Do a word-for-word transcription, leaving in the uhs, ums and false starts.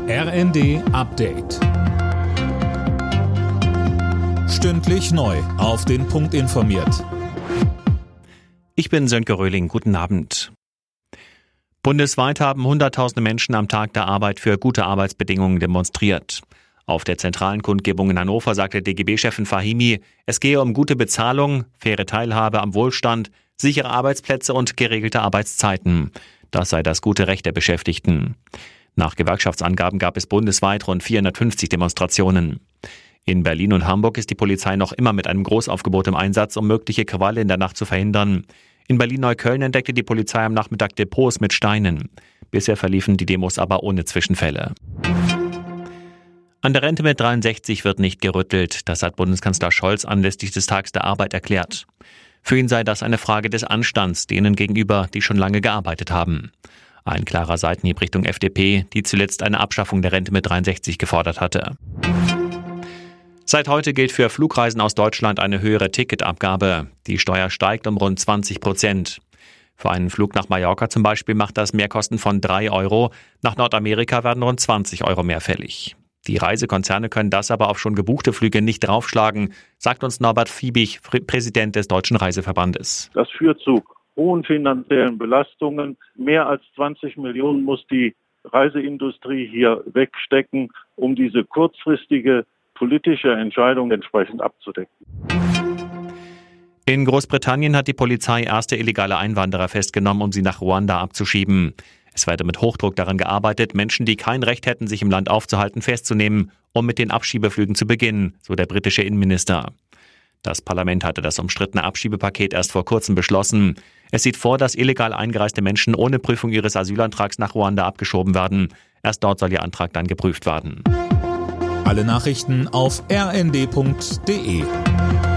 R N D Update. Stündlich neu auf den Punkt informiert. Ich bin Sönke Röhling. Guten Abend. Bundesweit haben Hunderttausende Menschen am Tag der Arbeit für gute Arbeitsbedingungen demonstriert. Auf der zentralen Kundgebung in Hannover sagte D G B-Chefin Fahimi, es gehe um gute Bezahlung, faire Teilhabe am Wohlstand, sichere Arbeitsplätze und geregelte Arbeitszeiten. Das sei das gute Recht der Beschäftigten. Nach Gewerkschaftsangaben gab es bundesweit rund vierhundertfünfzig Demonstrationen. In Berlin und Hamburg ist die Polizei noch immer mit einem Großaufgebot im Einsatz, um mögliche Krawalle in der Nacht zu verhindern. In Berlin-Neukölln entdeckte die Polizei am Nachmittag Depots mit Steinen. Bisher verliefen die Demos aber ohne Zwischenfälle. An der Rente mit dreiundsechzig wird nicht gerüttelt. Das hat Bundeskanzler Scholz anlässlich des Tags der Arbeit erklärt. Für ihn sei das eine Frage des Anstands denen gegenüber, die schon lange gearbeitet haben. Ein klarer Seitenhieb Richtung F D P, die zuletzt eine Abschaffung der Rente mit dreiundsechzig gefordert hatte. Seit heute gilt für Flugreisen aus Deutschland eine höhere Ticketabgabe. Die Steuer steigt um rund zwanzig Prozent. Für einen Flug nach Mallorca zum Beispiel macht das Mehrkosten von drei Euro. Nach Nordamerika werden rund zwanzig Euro mehr fällig. Die Reisekonzerne können das aber auf schon gebuchte Flüge nicht draufschlagen, sagt uns Norbert Fiebig, Präsident des Deutschen Reiseverbandes. Das führt zu hohen finanziellen Belastungen. Mehr als zwanzig Millionen muss die Reiseindustrie hier wegstecken, um diese kurzfristige politische Entscheidung entsprechend abzudecken. In Großbritannien hat die Polizei erste illegale Einwanderer festgenommen, um sie nach Ruanda abzuschieben. Es werde mit Hochdruck daran gearbeitet, Menschen, die kein Recht hätten, sich im Land aufzuhalten, festzunehmen, um mit den Abschiebeflügen zu beginnen, so der britische Innenminister. Das Parlament hatte das umstrittene Abschiebepaket erst vor kurzem beschlossen. Es sieht vor, dass illegal eingereiste Menschen ohne Prüfung ihres Asylantrags nach Ruanda abgeschoben werden. Erst dort soll ihr Antrag dann geprüft werden. Alle Nachrichten auf r n d punkt d e.